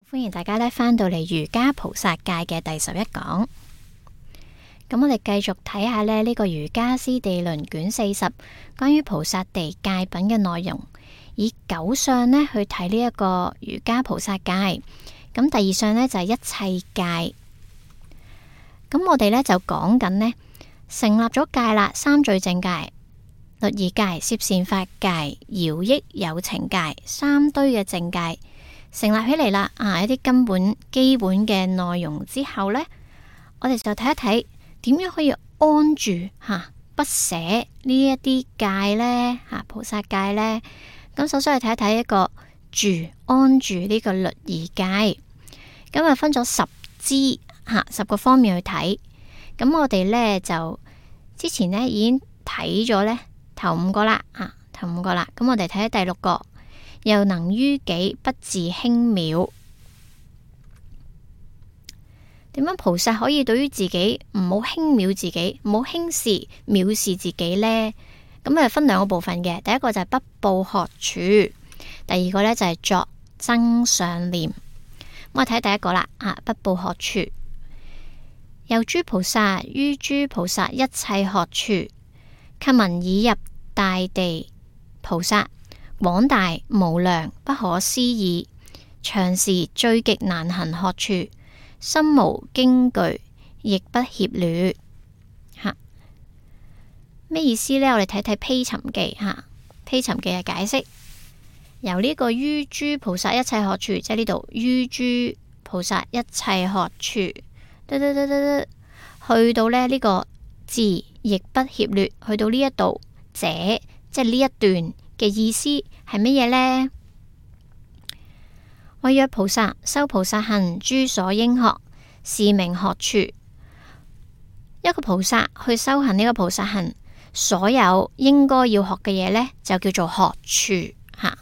歡迎大家咧返到嚟瑜伽菩薩戒嘅第11講。咁我哋繼續睇下咧呢個瑜伽師地論卷40關於菩薩地戒品嘅內容，以9相呢去睇呢一個瑜伽菩薩戒。咁第2相呢就係一切戒。咁我哋呢就講緊呢成立咗戒啦，三聚淨戒、律儀戒、攝善法戒、饒益有情戒，三堆嘅淨戒成立起嚟啦。一啲根本基本嘅內容之後呢，我哋就睇一睇點樣可以安住不捨呢一啲戒呢，菩薩戒呢。咁首先去睇一睇一個住安住呢個律儀戒。咁啊分咗10支10個方面去睇。咁我哋呢就之前呢已經睇咗呢頭5個啦，頭5個啦。咁我哋睇下第6個，又能於己不自輕藐。點樣菩薩可以對於自己唔好輕藐自己，唔好輕視藐視自己呢？咁啊分2個部分嘅，第一個就係不報學處，第二個呢就係作增上念。咁我睇第一個啦，不報學處。又諸菩薩於諸菩薩一切學處，及聞已入大地菩薩廣大無量不可思議，長時最極難行學處，心無驚懼，亦不怯劣。咩意思呢？我哋睇睇披尋記披尋記嘅解釋，由呢個於諸菩薩一切學處，即係呢度於諸菩薩一切學處，去到呢個自亦不怯劣，去到呢一度這即係呢一段嘅意思係乜嘢呢？謂若菩薩修菩薩行諸所應學，是名學處。一個菩薩去修行呢個菩薩行，所有應該要學嘅嘢呢，就叫做學處。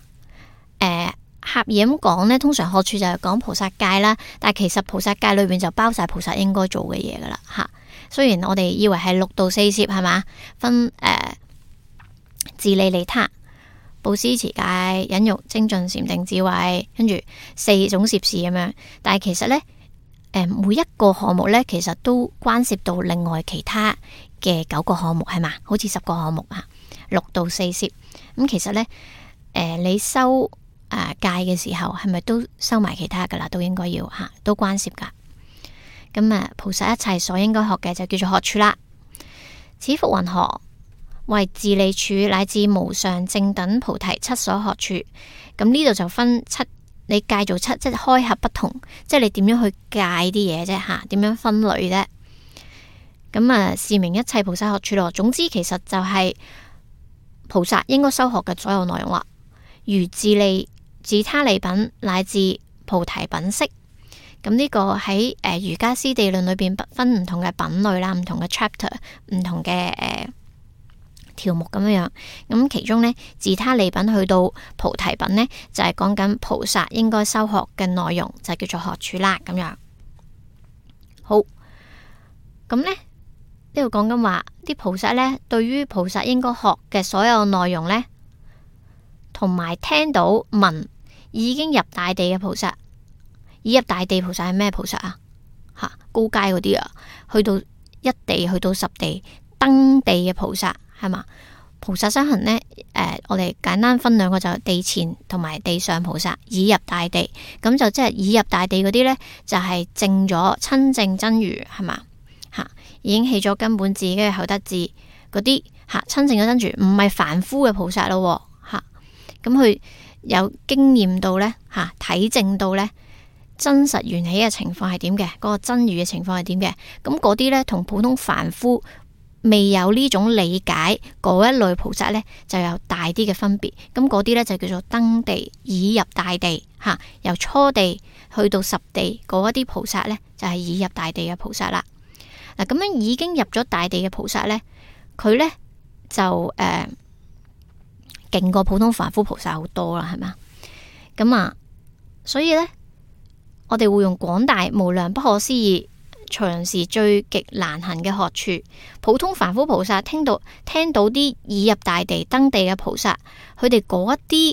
狹義咁講呢，通常學處就係講菩薩戒啦，但係其實菩薩戒裏邊就包晒菩薩應該做嘅嘢噶啦。雖然我哋以為係6度4攝係嘛，分自利利他、布施持戒、忍辱精進禪定智慧，跟住4種攝事咁樣，但係其實呢，每一個項目呢，其實都關涉到另外其他嘅9個項目係嘛，好似10個項目6度4攝。咁其實呢，你修戒嘅時候係咪都收埋其他噶啦？都應該要都關涉噶。咁菩薩一切所應該學嘅就叫做學處啦。此復云何？為自利處乃至無上正等菩提7所學處。咁呢度就分7，你戒做7，即係開合不同，即係你點樣去戒啲嘢啫點樣分類啫？咁是名一切菩薩學處咯。總之其實就係菩薩應該修學嘅所有內容啦。如自利、自他利品乃至菩提品式。咁呢個喺瑜伽師地論裏邊分唔同嘅品類啦，唔同嘅 chapter， 唔同嘅條目咁樣樣。咁其中呢，自他利品去到菩提品呢，就係講緊菩薩應該修學嘅內容，就叫做學處啦。咁樣好。咁呢度講緊話啲菩薩呢，對於菩薩應該學嘅所有內容呢，同埋聽到聞已經入大地嘅菩薩。已入大地菩薩係咩菩薩啊？高階嗰啲去到1地，去到10地登地嘅菩薩係嘛？菩薩修行呢，我哋簡單分2個，就地前同埋地上菩薩已入大地，咁就即係已入大地嗰啲呢，就係證咗親證真如係嘛？已經起咗根本智跟住後得智嗰啲親證咗真如，唔係凡夫嘅菩薩咯。咁佢有經驗到呢，體證到呢。真實緣起嘅情況係點嘅？嗰個真如嘅情況係點嘅？咁嗰啲呢，同普通凡夫未有呢種理解嗰一類菩薩呢，就有大啲嘅分別。咁嗰啲呢，就叫做登地已入大地由初地去到10地嗰一啲菩薩呢，就係已入大地嘅菩薩啦。嗱，咁樣已經入咗大地嘅菩薩呢，佢呢，就勁過普通凡夫菩薩好多啦，係嘛？咁所以呢。我哋會用廣大無量不可思議長時最極難行嘅學處。普通凡夫菩薩聽到啲已入大地登地嘅菩薩，佢哋嗰一啲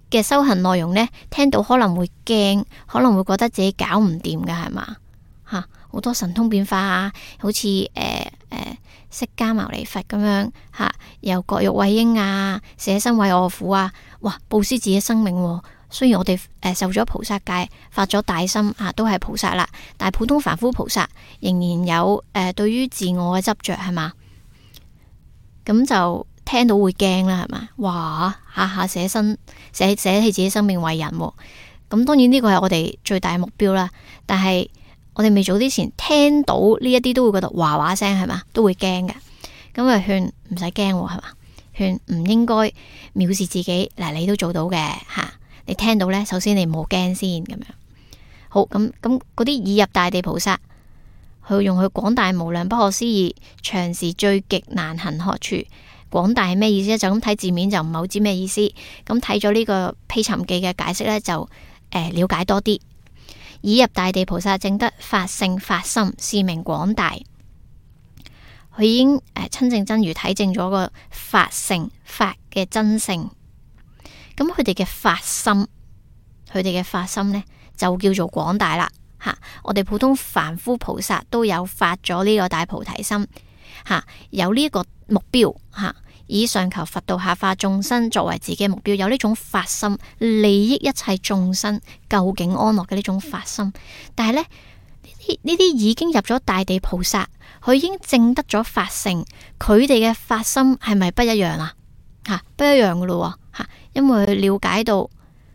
嘅修行內容呢，聽到可能會驚，可能會覺得自己搞唔掂㗎，係嘛？吓，好多神通變化啊，好似釋迦牟尼佛咁樣吓，又割肉餵鷹啊，捨身為餓婦啊，哇！布施自己生命喎。雖然我哋受咗菩薩戒，發咗大心啊，都係菩薩啦，但係普通凡夫菩薩仍然有對於自我嘅執着，係嘛？咁就聽到會驚啦，係嘛？哇！下下捨棄自己生命為人喎。咁當然呢個係我哋最大嘅目標啦，但係我哋未做之前聽到呢一啲都會覺得嘩嘩聲，係嘛？都會驚嘅。咁啊勸唔使驚，係嘛？勸唔應該藐視自己。嗱，你都做到嘅吓。你聽到呢，首先你唔好驚先咁樣。好，咁嗰啲已入大地菩薩，佢用佢廣大無量不可思議長時最極難行學處。廣大係咩意思咧？就咁睇字面就唔係好知咩意思。咁睇咗呢個披尋記嘅解釋呢，就了解多啲。已入大地菩薩證得法性法心，是名廣大。佢已經親證真如體證咗個法性法嘅真性。咁佢哋嘅法心，呢，就叫做廣大啦。吓，我哋普通凡夫菩薩都有發咗呢個大菩提心，吓，有呢個目標，吓，以上求佛道下化眾生作為自己嘅目標，有呢種法心，利益一切眾生究竟安樂嘅呢種法心。但係呢，呢啲已經入咗大地菩薩，佢已經證得咗法性，佢哋嘅法心係咪不一樣啊？吓，不一樣噶咯，吓，因為佢了解到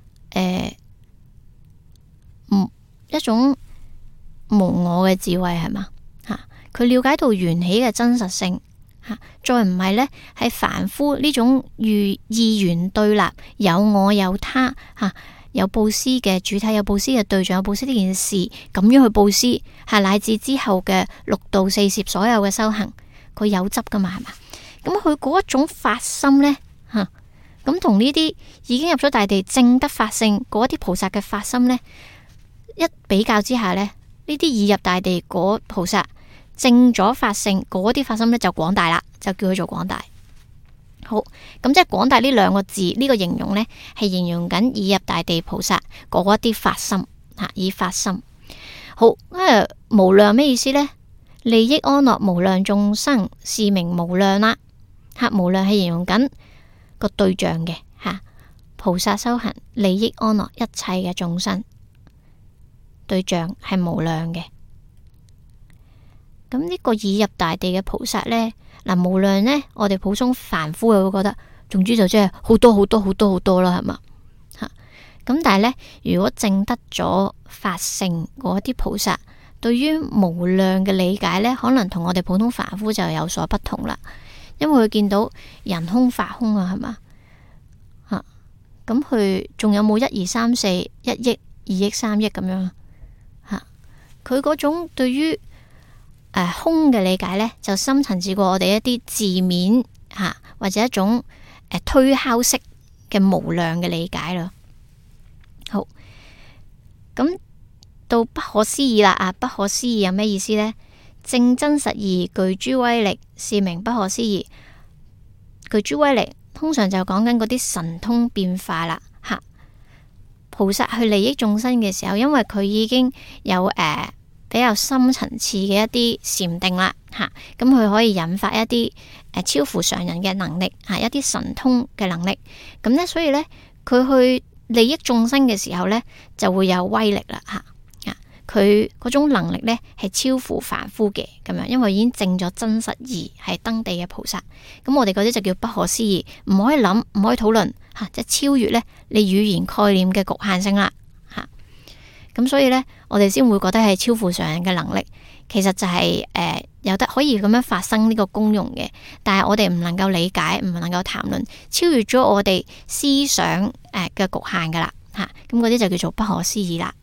一種無我嘅智慧，係嘛？吓，佢了解到緣起嘅真實性，吓，再唔係呢，係凡夫呢種意緣對立，有我有他，吓，有布施嘅主體，有布施嘅對象，有布施呢件事，咁樣去布施，係乃至之後嘅六道四攝所有嘅修行，佢有執噶嘛，係嘛？咁佢嗰一種法心呢，吓，咁同呢啲已經入咗大地證得法性嗰啲菩薩嘅法心呢，一比較之下呢，呢啲已入大地嗰菩薩證咗法性嗰啲法心呢，就廣大啦，就叫佢做廣大。好，咁即係廣大呢兩個字，呢個形容呢，係形容緊已入大地菩薩嗰啲法心吓，以法心。好，無量咩意思呢？利益安樂無量眾生，是名無量啦。吓，無量係形容緊個對象嘅吓，菩薩修行利益安樂一切嘅眾生，對象係無量嘅。咁呢個已入大地嘅菩薩呢，嗱，無量呢，我哋普通凡夫又會覺得，總之就即係好多好多好多好多啦，係嘛吓。咁但係呢，如果證得咗法性嗰啲菩薩，對於無量嘅理解呢，可能同我哋普通凡夫就有所不同啦。因為佢見到人空法空啊，係嘛吓？咁佢仲有冇1、2、3、4、1億、2億、3億咁樣吓？佢嗰種對於空嘅理解呢，就深層次過我哋一啲字面吓，或者一種推敲式嘅無量嘅理解咯。好，咁到不可思議啦，不可思議有咩意思呢？證真實義，具諸威力，是名不可思議。具諸威力，通常就講緊嗰啲神通變化啦。吓，菩薩去利益眾生嘅時候，因為佢已經有比較深層次嘅一啲禪定啦。吓，咁佢可以引發一啲超乎常人嘅能力，吓，一啲神通嘅能力。咁呢，所以呢，佢去利益眾生嘅時候呢，就會有威力啦。吓。佢嗰種能力呢，係超乎凡夫嘅咁樣，因為已經證咗真實義，係登地嘅菩薩。咁我哋嗰啲就叫不可思議，唔可以諗，唔可以討論吓，即係超越呢你語言概念嘅局限性啦吓。咁所以呢，我哋先會覺得係超乎常人嘅能力，其實就係有得可以咁樣發生呢個功用嘅。但係我哋唔能夠理解，唔能夠談論，超越咗我哋思想嘅局限噶啦吓。咁嗰啲就叫做不可思議啦。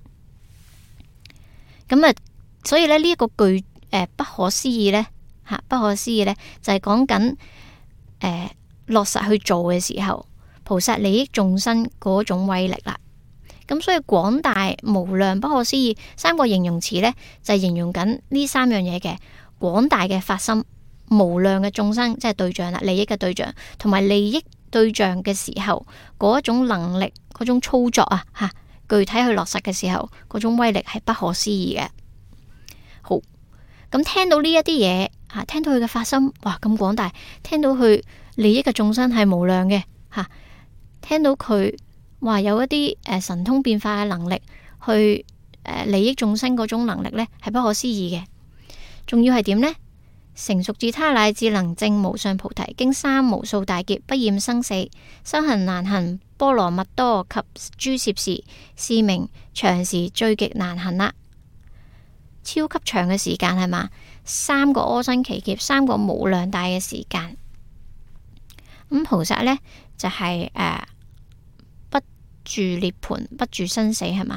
咁啊，所以咧呢一個句不可思議呢，吓，不可思議呢，就係講緊落實去做嘅時候，菩薩利益眾生嗰種威力啦。咁所以廣大無量不可思議三個形容詞呢，就係形容緊呢三樣嘢嘅廣大嘅法心、無量嘅眾生即係對象啦，利益嘅對象，同埋利益對象嘅時候，嗰一種能力、嗰種操作啊，吓具體去落實嘅時候，嗰種威力係不可思議嘅。好，咁聽到呢一啲嘢，吓聽到佢嘅發心，哇咁廣大，聽到佢利益嘅眾生係無量嘅，吓聽到佢話有一啲神通變化嘅能力，去利益眾生嗰種能力呢，係不可思議嘅。仲要係點呢？成熟自他乃至能證無上菩提，經三無數大劫，不厭生死，修行難行波羅蜜多及諸攝事，是名長時最極難行啦。超級長嘅時間係嘛？3個阿僧祇劫，3個無量大嘅時間。咁菩薩呢，就係不住涅槃，不住生死係嘛？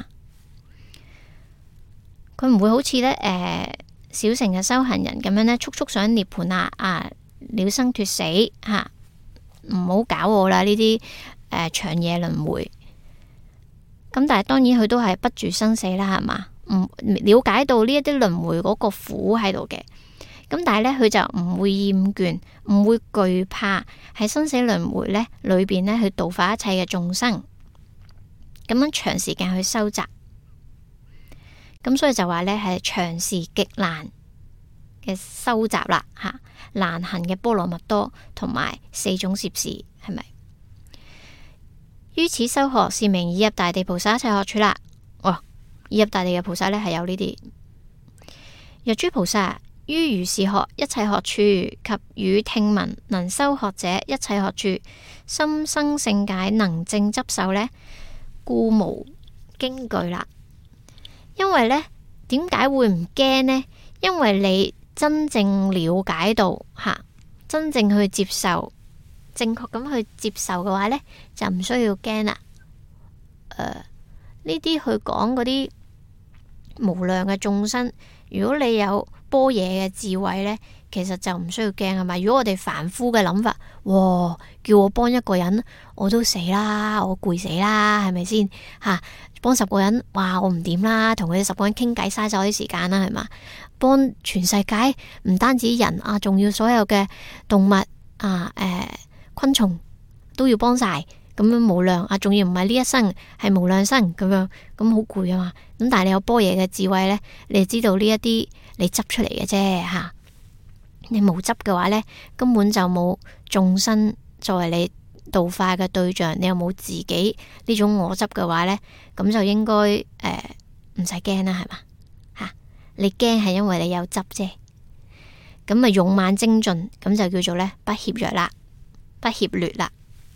佢唔會好似呢小乘嘅修行人咁樣呢，速速想涅槃了生脫死吓，唔好搞我啦！呢啲長夜輪迴。咁但係當然佢都係不住生死啦，係嘛？唔了解到呢一啲輪迴嗰個苦喺度嘅。咁但係呢，佢就唔會厭倦，唔會懼怕喺生死輪迴呢裏邊呢去度化一切嘅眾生，咁樣長時間去收集。咁所以就話呢係長時極難嘅收集啦，吓難行嘅波羅蜜多同埋4種攝事，係咪？於此修學，是名已入大地菩薩一切學處啦。哦，已入大地嘅菩薩呢係有呢啲。若諸菩薩於如是學一切學處及與聽聞能修學者一切學處，心生勝解，能正執受呢，故無驚懼啦。因為呢，點解會唔驚呢？因為你真正了解到吓，真正去接受，正確咁去接受嘅話呢，就唔需要驚啦。呢啲去講嗰啲無量嘅眾生，如果你有般若嘅智慧呢，其實就唔需要驚，係咪？如果我哋凡夫嘅諗法，哇，叫我幫一個人，我都死啦，我攰死啦，係咪先吓？幫10個人，哇，我唔掂啦，同佢哋10個人傾偈，嘥咗啲時間啦，係嘛？幫全世界唔單止人啊，仲要所有嘅動物啊，昆蟲都要幫晒，咁樣無量啊，仲要唔係呢一生，係無量生咁樣，咁好攰啊嘛。咁但係你有般若嘅智慧呢，你就知道呢一啲你執出嚟嘅啫吓。你無執嘅話呢，根本就冇眾生作為你度化嘅對象，你又冇自己呢種我執嘅話呢，咁就應該唔使驚啦，係嘛吓？你驚係因為你有執啫，咁咪勇猛精進，咁就叫做呢不怯弱啦，不怯劣啦。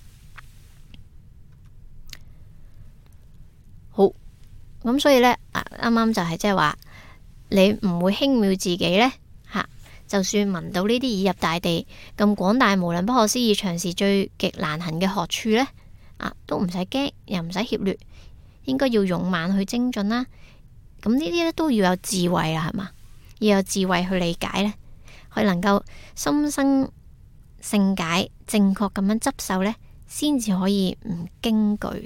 好，咁所以呢，啱啱就係即係話你唔會輕蔑自己呢。吓。就算聞到呢啲已入大地咁廣大無量不可思議長時最極難行嘅學處呢，都唔使驚，又唔使怯劣，應該要勇猛去精進啦。咁呢啲咧都要有智慧啦，係嘛？要有智慧去理解呢，佢能夠心生勝解，正確咁樣執受呢，先至可以唔驚懼。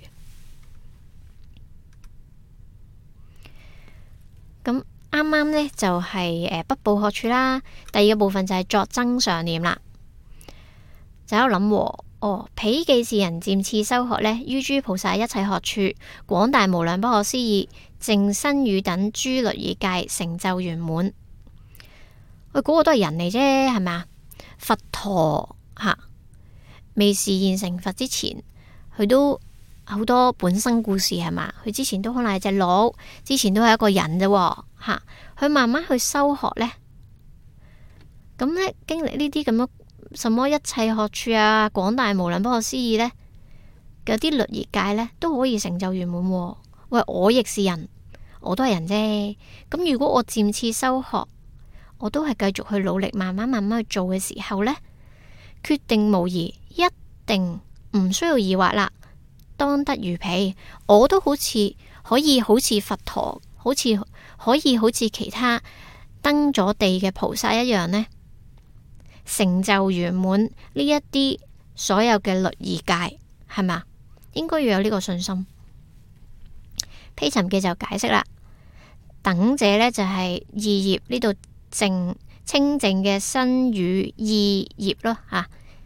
咁啱啱呢就係北部學處啦，第二個部分就係作增上念啦。就喺度諗，彼記是人漸次修學呢，於諸菩薩一切學處，廣大無量不可思議，淨身語等諸律儀戒成就圓滿。嗰個都係人嚟啫，係咪啊？佛陀未示現成佛之前，佢都好多本生故事，係嘛？佢之前都可能係隻鹿，之前都係一個人啫。佢慢慢去修學呢，咁呢經歷呢啲咁樣什麼一切學處啊，廣大無量不可思議呢，有啲律儀戒呢都可以成就圓滿。喂，我亦是人，我都係人啫。咁如果我漸次修學，我都係繼續去努力，慢慢去做嘅時候呢，決定無疑，一定唔需要疑惑啦。當得如彼，我都好似可以好似佛陀，可以好似其他登咗地嘅菩薩一樣呢，成就圓滿呢一啲所有嘅律儀戒，係咪？應該要有呢個信心。披尋記就解釋啦，等者呢就係意業呢度清淨嘅身語意業咯，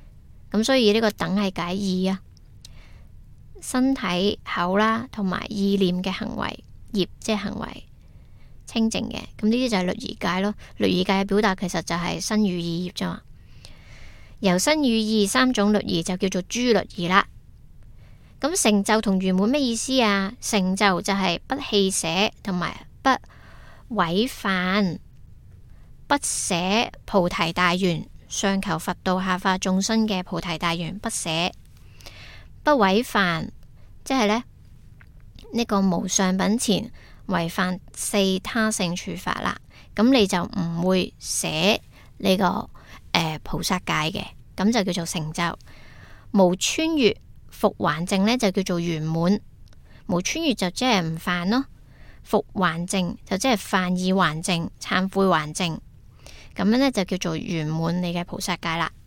咁所以呢個等係解意啊，身體口啦同埋意念嘅行為業，即係行為清淨嘅，咁呢啲就係律儀戒咯。律儀戒嘅表達其實就係身語意業啫嘛。由身語意三種律儀就叫做諸律儀啦。咁成就同圓滿咩意思啊？成就就係不棄捨同埋不違犯，不捨菩提大願，上求佛道下化眾生嘅菩提大願不捨。不違犯即係呢個無上品前違犯四他性處法啦，咁你就唔會捨呢個菩薩戒嘅，咁就叫做成就。無穿越復還淨呢，就叫做圓滿。無穿越就即係唔犯咯，復還淨就即係犯意還淨，懺悔還淨，咁樣呢，就叫做圓滿你嘅菩薩戒啦。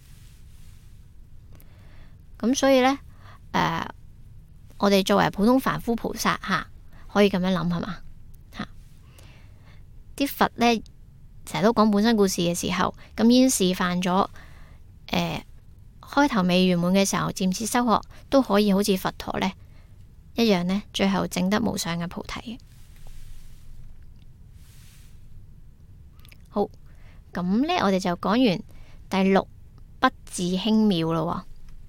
咁所以呢，我哋作為普通凡夫菩薩可以咁樣諗係嘛？啲佛呢，成日都講本身故事嘅時候，咁已經示範咗開頭未圓滿嘅時候，漸次修學都可以好似佛陀呢一樣呢，最後證得無上嘅菩提。好，咁呢，我哋就講完第六不自輕蔑咯。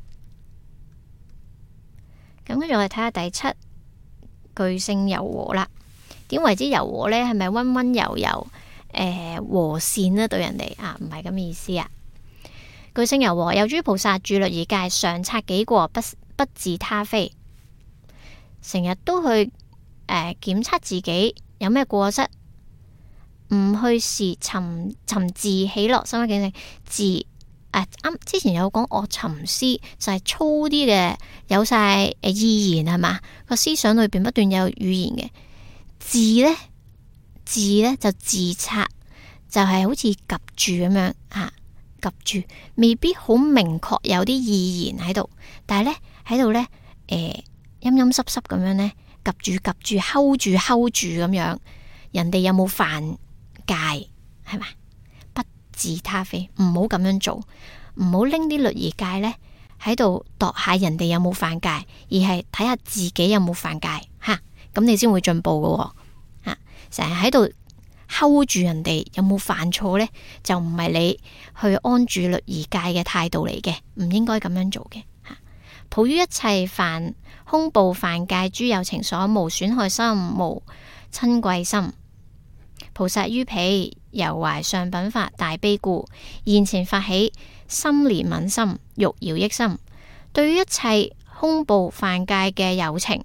咁跟住我哋睇下第七具性柔和啦。點為之柔和呢？係咪溫溫柔柔和善呢？對人哋唔係咁嘅意思啊。具性柔和，有諸菩薩住律儀戒，常察己過，不自他非。成日都去檢測自己有咩過失，唔去尋自喜樂，心一境性自。之前有講惡尋思，就係粗啲嘅，有晒意言係嘛，個思想裏邊不斷有語言嘅。自呢就自察，就係好似及住咁樣及住，未必好明確有啲意言喺度，但係呢喺度呢，陰陰濕濕咁樣呢，及住 hold 住咁樣，人哋有冇犯戒係嘛？不自他非，唔好咁樣做，唔好拎啲律儀戒呢喺度度下人哋有冇犯戒，而係睇下自己有冇犯戒咁你先會進步㗎喎。成日喺度 hold 住人哋有冇犯錯呢，就唔係你去安住律儀戒嘅態度嚟嘅，唔應該咁樣做嘅。抱於一切犯空怖犯戒諸有情所，無損害心，無親貴心。菩薩於彼猶懷上品法大悲故，現前發起心憐憫心，欲饒益心。對於一切空怖犯戒嘅有情，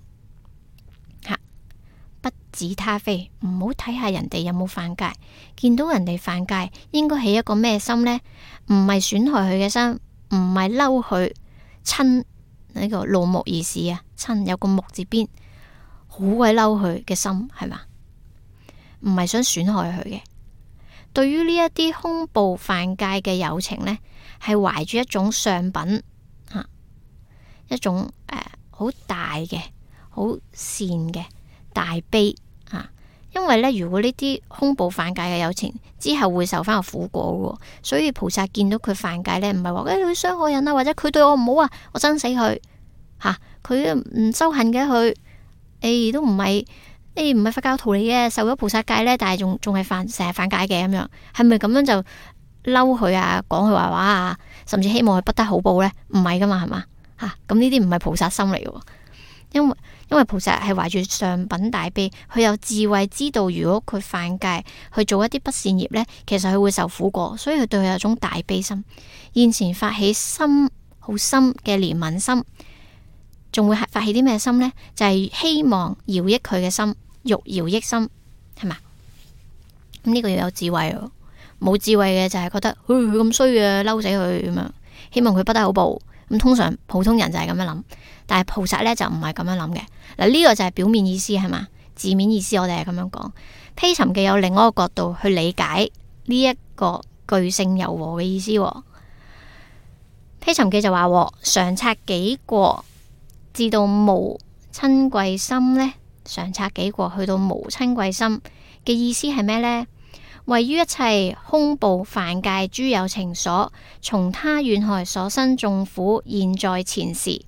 不自他非，唔好睇下人哋有冇犯戒，見到人哋犯戒，應該起一個咩心呢？唔係損害佢嘅心，唔係嬲佢，親呢個怒目而視啊，親有個目字邊，好鬼嬲佢嘅心係嘛？唔係想損害佢嘅。對於呢一啲空怖犯戒嘅有情呢，係懷住一種上品一種好大嘅好善嘅大悲因為呢，如果呢啲空怖犯戒嘅有情之後會受翻個苦果嘅，所以菩薩見到佢犯戒呢，唔係話佢傷害人啊，或者佢對我唔好啊，我憎死佢佢唔修行嘅佢都唔係唔係佛教徒嚟嘅，受咗菩薩戒呢，但係仲係成日犯戒嘅咁樣，係咪咁樣就嬲佢啊，講佢壞話啊，甚至希望佢不得好報呢？唔係噶嘛，係嘛咁呢啲唔係菩薩心嚟嘅，因為菩薩係懷住上品大悲，佢有智慧知道如果佢犯戒去做一啲不善業呢，其實佢會受苦果，所以佢對佢有種大悲心，現前發起心好深嘅憐憫心，仲會發起啲咩心呢？就係希望饒益佢嘅心，欲饒益心，係嘛？咁呢個要有智慧，冇智慧嘅就係覺得佢咁衰嘅，嬲死佢咁樣，希望佢不得好報。咁通常普通人就係咁樣諗，但係菩薩呢就唔係咁樣諗嘅。嗱，呢個就係表面意思係嘛？字面意思我哋係咁樣講。披尋記有另外一個角度去理解呢一個具性柔和嘅意思。披尋記就話常察己過，至到無親貴心呢，常察己過去到無親貴心嘅意思係咩呢？ 位於一切凶暴犯戒諸有情所，從他怨害所生眾苦，現在前時。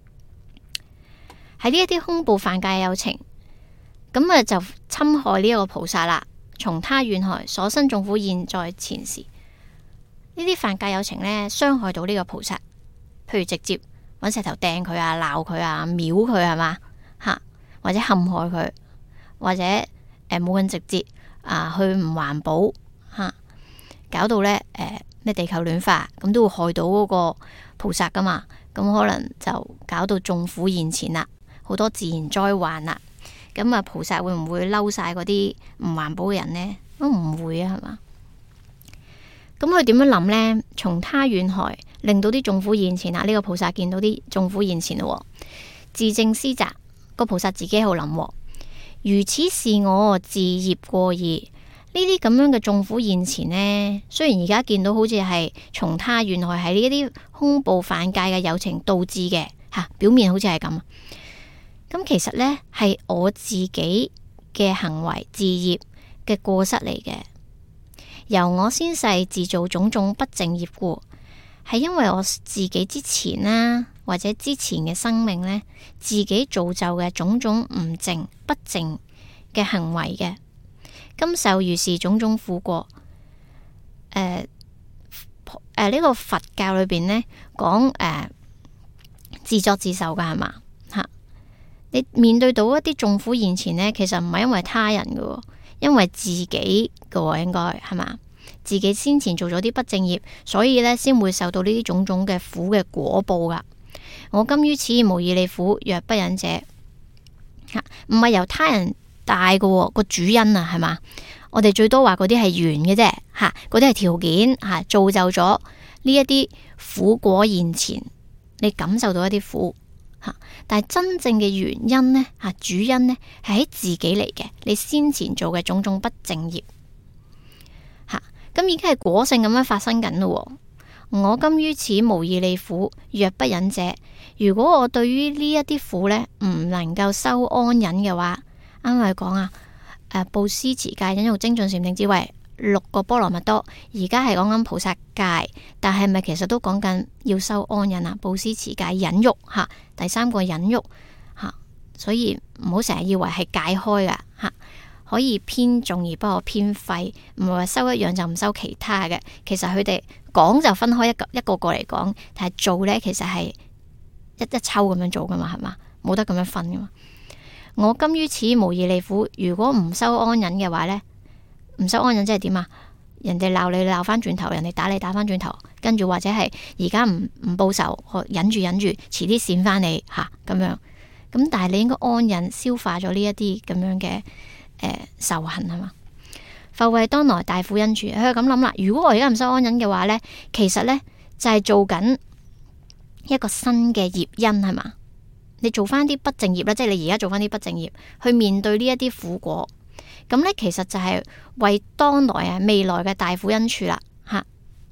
喺呢一啲凶暴犯戒有情，咁啊就侵害呢一個菩薩啦。從他怨害所生眾苦，現在前時。呢啲犯戒有情呢，傷害到呢個菩薩，譬如直接揾石頭掟佢啊、鬧佢啊、秒佢係嘛吓，或者陷害佢，或者冇咁直接去唔環保吓，搞到呢咩地球暖化，咁都會害到嗰個菩薩噶嘛，咁可能就搞到眾苦現前啦，好多自然災患啦。咁啊，菩薩會唔會嬲晒嗰啲唔環保嘅人呢？都唔會啊，係嘛？咁佢點樣諗呢？從他怨害，令到啲眾苦現前啊！呢個菩薩見到啲眾苦現前咯，自證思責，個菩薩自己喺度諗：如此是我自業過矣。呢啲咁樣嘅眾苦現前呢，雖然而家見到好似係從他怨害，係呢一啲凶暴犯戒嘅有情導致嘅吓，表面好似係咁。咁其實呢，係我自己嘅行為自業嘅過失嚟嘅，由我先世自造種種不淨業故，係因為我自己之前啦，或者之前嘅生命呢，自己造就嘅種種唔淨不淨嘅行為嘅，今受如是種種苦過。呢個佛教裏邊呢講自作自受噶係嘛吓？你面對到一啲眾苦現前呢，其實唔係因為他人嘅，因為自己嘅，應該係嘛？自己先前做咗啲不正業，所以呢先會受到呢啲種種嘅苦嘅果報噶。我今於此無義利苦，若不忍者，唔係由他人帶嘅個主因啊，係嘛？我哋最多話嗰啲係緣嘅啫，吓，嗰啲係條件吓，造就咗呢一啲苦果現前，你感受到一啲苦。但係真正嘅原因呢，主因呢係喺自己嚟嘅，你先前做嘅種種不正業，咁已經係果性咁樣發生緊咯。我今於此無義利苦，若不忍者，如果我對於呢一啲苦呢唔能夠修安忍嘅話，啱啱講啊，布施持戒忍辱精進禪定智慧6個波羅蜜多，而家係講緊菩薩戒，但係咪其實都講緊要修安忍啊？布施持戒忍辱吓，第3個忍辱吓，所以唔好成日以為係解開噶吓，可以偏重而不可偏廢，唔係話修一樣就唔修其他嘅。其實佢哋講就分開一個個嚟講，但係做呢其實係一抽咁樣做噶嘛，係嘛？冇得咁樣分噶嘛。我今於此無義利苦，如果唔修安忍嘅話呢，唔修安忍即係點啊？人哋鬧你鬧翻轉頭，人哋打你打翻轉頭，跟住或者係而家唔報仇，忍住，遲啲閃翻你吓咁樣。咁但係你應該安忍消化咗呢一啲咁樣嘅仇恨係嘛？復為當來大苦因處，佢就咁諗啦。如果我而家唔修安忍嘅話呢，其實呢就係做緊一個新嘅業因係嘛？你做翻啲不正業啦，即係你而家做翻啲不正業，去面對呢一啲苦果。咁呢，其實就係為當來未來嘅大苦因處啦，吓，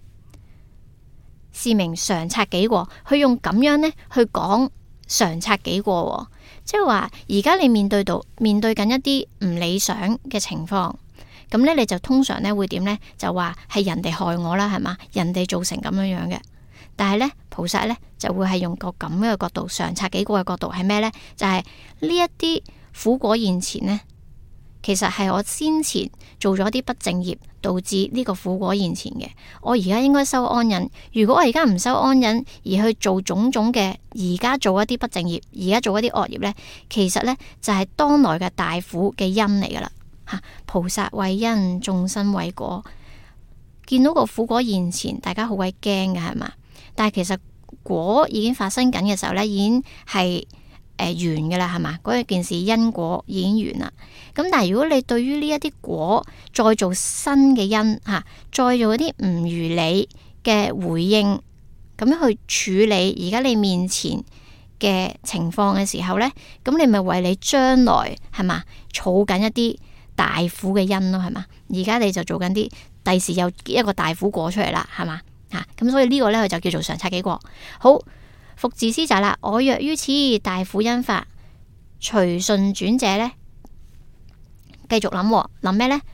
是名常察己過。佢用咁樣呢去講常察己過，即係話而家你面對緊一啲唔理想嘅情況，咁呢，你就通常呢會點呢？就話係人哋害我啦，係嘛？人哋造成咁樣樣嘅。但係呢，菩薩呢就會係用個咁嘅角度，常察己過嘅角度係咩呢？就係呢一啲苦果現前呢，其實係我先前做咗啲不正業，導致呢個苦果現前嘅。我而家應該修安忍。如果我而家唔修安忍，而去做種種嘅，而家做一啲不正業，而家做一啲惡業呢，其實呢就係當來嘅大苦嘅因嚟噶啦。吓，菩薩為因，眾生為果。見到個苦果現前，大家好鬼驚嘅係嘛？但係其實果已經發生緊嘅時候呢，已經係完嘅啦，係嘛？嗰件事因果已經完啦。咁但係如果你對於呢一啲果再做新嘅因吓，再做一啲唔如理嘅回應，咁樣去處理而家你面前嘅情況嘅時候呢，咁你咪為你將來係嘛儲緊一啲大苦嘅因咯，係嘛？而家你就做緊啲第時有一個大苦果出嚟啦，係嘛？咁所以呢個呢，佢就叫做常察己過。好，復自思責啦。我若於此大苦因法隨順轉者呢，繼續諗咩呢？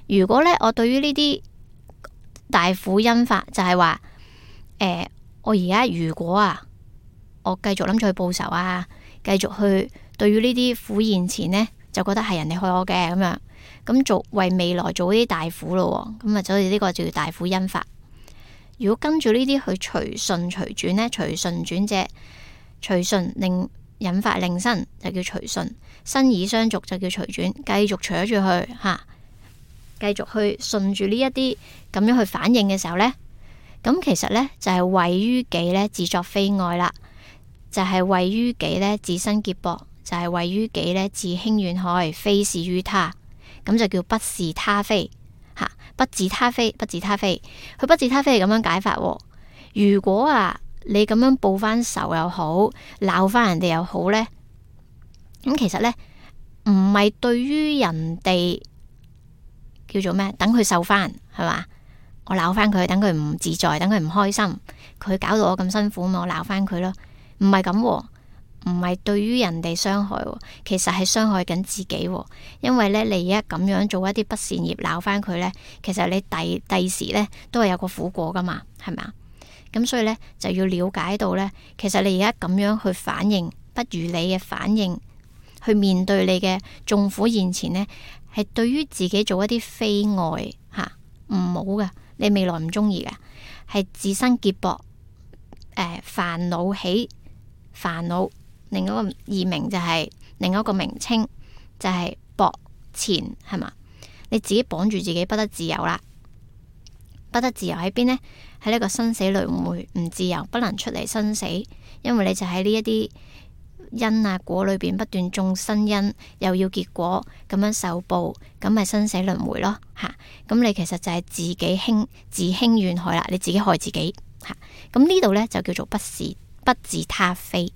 如果咧我對於呢啲大苦因法，就係話我而家如果我繼續諗住去報仇繼續去對於呢啲苦現前呢，就覺得係人哋害我嘅咁樣，咁為未來做呢啲大苦咯，咁啊所以呢個就叫大苦因法。如果跟住呢啲去隨順隨轉呢，隨順轉者隨順令引發令生就叫隨順，生以相續就叫隨轉，繼續隨咗住去繼續去順住呢一啲咁樣去反應嘅時候呢，咁其實呢，就係為於己呢，自作非愛啦，就係為於己呢，自生劫薄，就係為於己呢，自輕怨害，非是於他，咁就叫不是他非不自他非，不自他非，佢不自他非係咁樣解法。如果你咁樣報翻仇又好，鬧翻人哋又好呢，咁其實呢，唔係對於人哋叫做咩，等佢受翻係嘛？我鬧翻佢，等佢唔自在，等佢唔開心，佢搞到我咁辛苦嘛，我鬧翻佢咯，唔係咁。唔係對於人哋傷害，其實係傷害緊自己。因為咧，你而家咁樣做一啲不善業鬧翻佢咧，其實你第時咧都係有個苦果噶嘛，係咪啊？咁所以咧就要了解到咧，其實你而家咁樣去反應不如你嘅反應，去面對你嘅眾苦現前呢，係對於自己做一啲非愛唔好噶，你未來唔中意嘅，係自生劫薄，煩惱起煩惱。另一個異名就係另一個名稱就係薄纏，係嘛？你自己綁住自己，不得自由啦。不得自由喺邊呢？喺呢個生死輪迴唔自由，不能出嚟生死，因為你就喺呢一啲因果裏邊不斷種新因，又要結果咁樣受報，咁咪生死輪迴咯吓。咁你其實就係自輕怨害啦，你自己害自己吓。咁呢度呢，就叫做不自他非。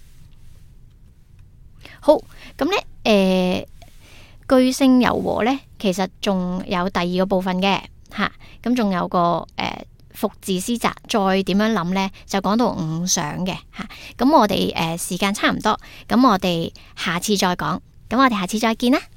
好，咁咧，具性柔和咧，其實仲有第二個部分嘅吓，咁仲有個復自思擇，再點樣諗咧，就講到五想嘅吓。咁我哋時間差唔多，咁我哋下次再講，咁我哋下次再見啦。